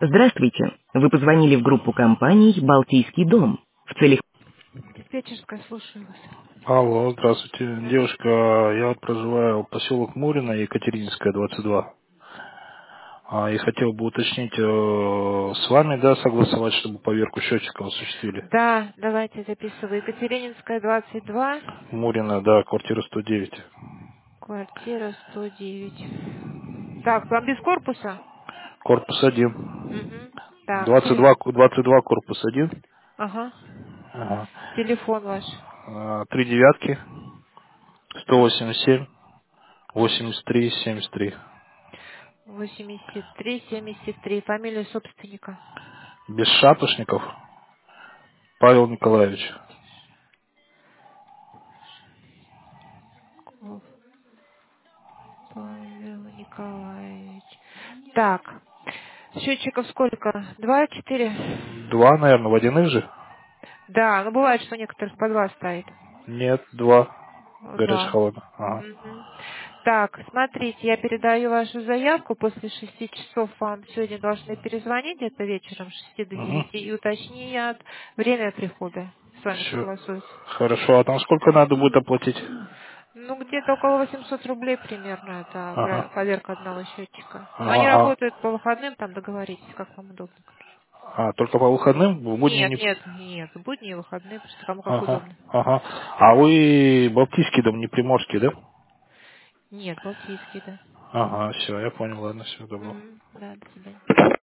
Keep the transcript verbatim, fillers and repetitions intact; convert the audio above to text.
Здравствуйте. Вы позвонили в группу компаний «Балтийский дом». В целях... Диспетчерская, слушаю вас. Алло, здравствуйте. Здравствуйте. Девушка, я вот проживаю в поселок Мурино, Екатерининская, двадцать два. А, и хотел бы уточнить э, с вами, да, согласовать, чтобы поверку счетчиков осуществили. Да, давайте записываю. Екатерининская, двадцать два, Мурино, да, квартира сто девять. квартира сто девять. Так, вам без корпуса? Корпус один. Угу. Так, двадцать телефон. два, ку- двадцать два корпус один. Ага. Ага. Телефон ваш. А, Три девятки, сто восемьдесят семь, восемьдесят три, семьдесят три. восемьдесят три семьдесят три. Фамилия собственника. Без шапошников, Павел Николаевич. Павел Николаевич. Так, счетчиков сколько? Два, четыре? Два, наверное, водяных же? Да, ну бывает, что у некоторых по два стоит. Нет, два. Горячая Два. холодная. Ага. Мгм. Так, смотрите, я передаю вашу заявку. После шести часов вам сегодня должны перезвонить, это вечером с шести до Угу. девяти, и уточнят время прихода. С вами Все. согласуются. Хорошо. А там сколько надо будет оплатить? Ну, где-то около восемьсот рублей примерно, это про- Ага. проверка одного счетчика. Но они Ага. работают по выходным, там договоритесь, как вам удобно. А, а, только по выходным? В будни Нет, не... нет, нет, в будни и выходные, просто кому как Ага. удобно. Ага. А вы Балтийский дом, не Приморский, да? Нет, Балтийский, да. Ага, все, я понял, ладно, все, добро. Мгм. Да, до свидания.